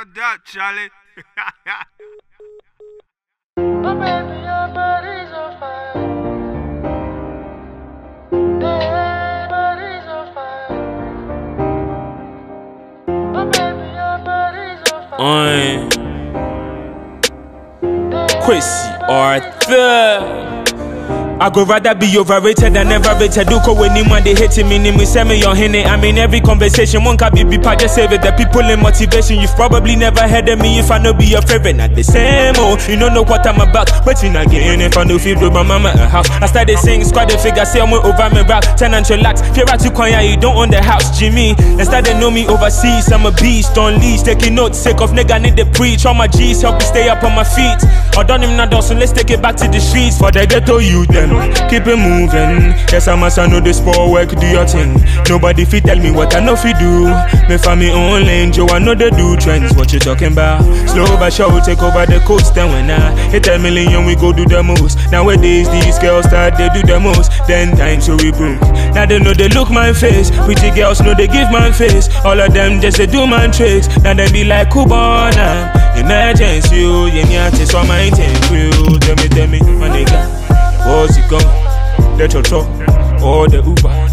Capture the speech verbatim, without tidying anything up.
that, Charlie. Oh baby, your body's on fire. Hey, body's on fire. Oh baby, your body's on fire. I'm Kwesi Arthur. I go rather be overrated than never rated. Do when anyone they hating me, name me send me on henny. I mean every conversation, one can be be part just save it. The people in motivation, you've probably never heard of me if I no be your favorite. Not the same, oh, you don't know what I'm about. But you not getting if I no feel with my mama a house. I started saying squad the figure, say I'm over me rap. Turn and relax, fear out to Konya, you don't own the house, Jimmy. They started know me overseas, I'm a beast on leash. Taking notes, sake of nigga need the preach. All my G's help me stay up on my feet. I done him not so let's take it back to the streets. For the ghetto youth then, keep it moving. Yes, I must I know the sport work, do your thing. Nobody fit tell me what I know fi do. Me for me own lane, Joe, I know they do trends. What you talking about? Slow but sure, take over the coast. Then when I hit a million, we go do the most. Nowadays, these girls start, they do the most. Then time so we broke. Now they know they look my face. Pretty girls know they give my face. All of them just they do my tricks. Now they be like Cubana. Emergency, you, you need to so my thing. Tell me, tell me, my nigga. What's it gone? The cho-cho or the Uber?